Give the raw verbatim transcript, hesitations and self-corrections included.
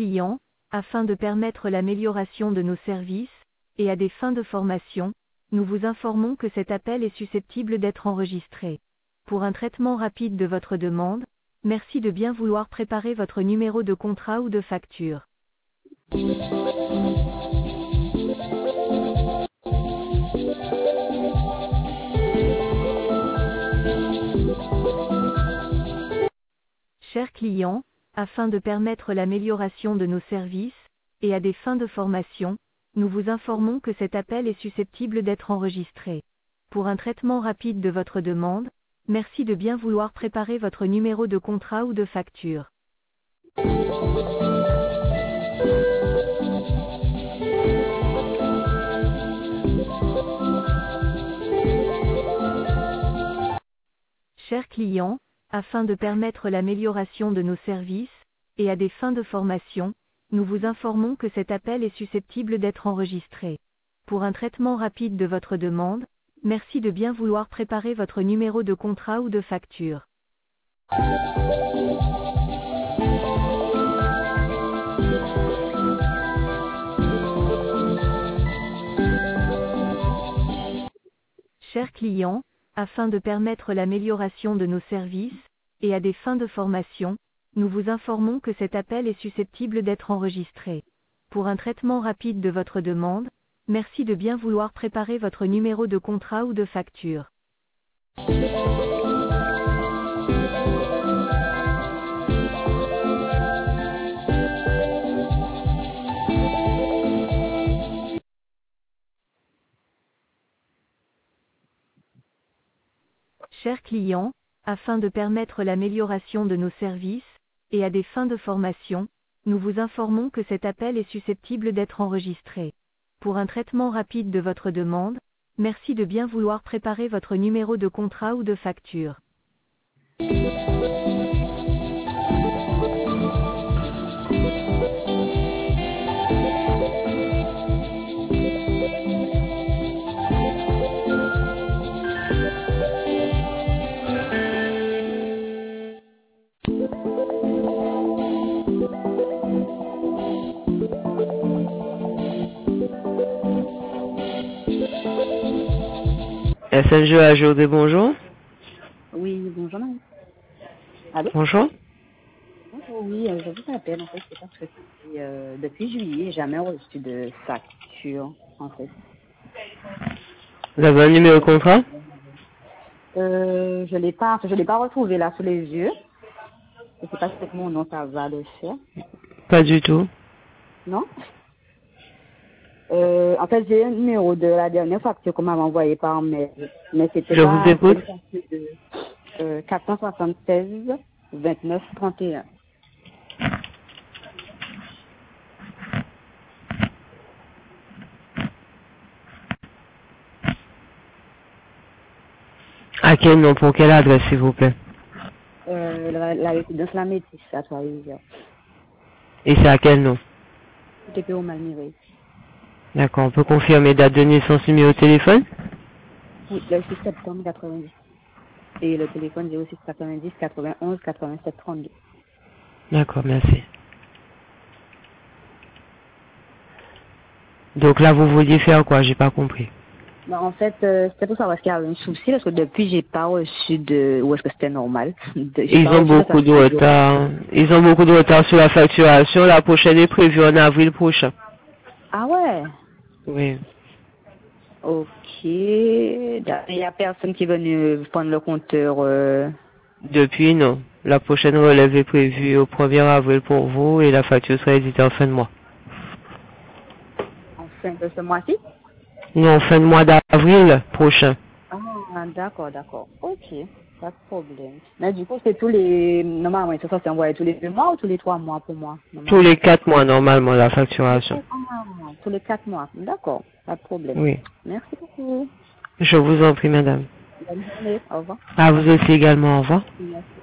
client, afin de permettre l'amélioration de nos services, et à des fins de formation, nous vous informons que cet appel est susceptible d'être enregistré. Pour un traitement rapide de votre demande, merci de bien vouloir préparer votre numéro de contrat ou de facture. Chers clients, afin de permettre l'amélioration de nos services, et à des fins de formation, nous vous informons que cet appel est susceptible d'être enregistré. Pour un traitement rapide de votre demande, merci de bien vouloir préparer votre numéro de contrat ou de facture. Chers clients, afin de permettre l'amélioration de nos services, et à des fins de formation, nous vous informons que cet appel est susceptible d'être enregistré. Pour un traitement rapide de votre demande, merci de bien vouloir préparer votre numéro de contrat ou de facture. Chers clients, afin de permettre l'amélioration de nos services, et à des fins de formation, nous vous informons que cet appel est susceptible d'être enregistré. Pour un traitement rapide de votre demande, merci de bien vouloir préparer votre numéro de contrat ou de facture. Chers clients, afin de permettre l'amélioration de nos services, et à des fins de formation, nous vous informons que cet appel est susceptible d'être enregistré. Pour un traitement rapide de votre demande, merci de bien vouloir préparer votre numéro de contrat ou de facture. S N G A Jodé, bonjour. Oui, bonjour madame. Allô? Bonjour. Bonjour, oui, euh, je vous appelle en fait, c'est parce que euh, depuis juillet, j'ai jamais reçu de facture en fait. Vous avez un numéro de contrat? Euh, je l'ai pas, je l'ai pas retrouvé là sous les yeux. Je sais pas si c'est mon nom ça va le faire. Pas du tout. Non? Euh, en fait, j'ai un numéro de la dernière facture qu'on m'avait envoyé par mail, mais c'était Je pas vous écoute. une facture de euh, quatre cent soixante-seize vingt-neuf trente et un. À quel nom, pour quelle adresse, s'il vous plaît? Euh, la, la résidence La Métis à Trois-Rivières. Et c'est à quel nom? T P O Malmiré. D'accord, on peut confirmer date de naissance, numéro de téléphone? Oui, le six septembre quatre-vingt-dix. Et le téléphone zéro six quatre-vingt-dix quatre-vingt-onze quatre-vingt-sept trente-deux. D'accord, merci. Donc là, vous vouliez faire quoi? J'ai pas compris. Bah, en fait, euh, c'était pour savoir s'il y avait un souci, parce que depuis, j'ai pas reçu de... Ou est-ce que c'était normal? De- j'ai Ils pas ont reçu de beaucoup de facture. retard. Ils ont beaucoup de retard sur la facturation. La prochaine est prévue en avril prochain. Ah ouais? Oui. Ok. Il y a personne qui est venu prendre le compteur. Euh... Depuis, non. La prochaine relève est prévue au premier avril pour vous et la facture sera éditée en fin de mois. En fin de ce mois-ci? Non, fin de mois d'avril prochain. Ah, d'accord, d'accord. Ok, pas de problème. Mais du coup, c'est tous les... Normalement, c'est ça, c'est envoyé tous les deux mois ou tous les trois mois pour moi? Tous les quatre mois, normalement, la facturation. Ah, tous les quatre mois. D'accord, pas de problème. Oui. Merci beaucoup. Je vous en prie, madame. Bonne journée. Au revoir. À vous aussi également, au revoir. Merci.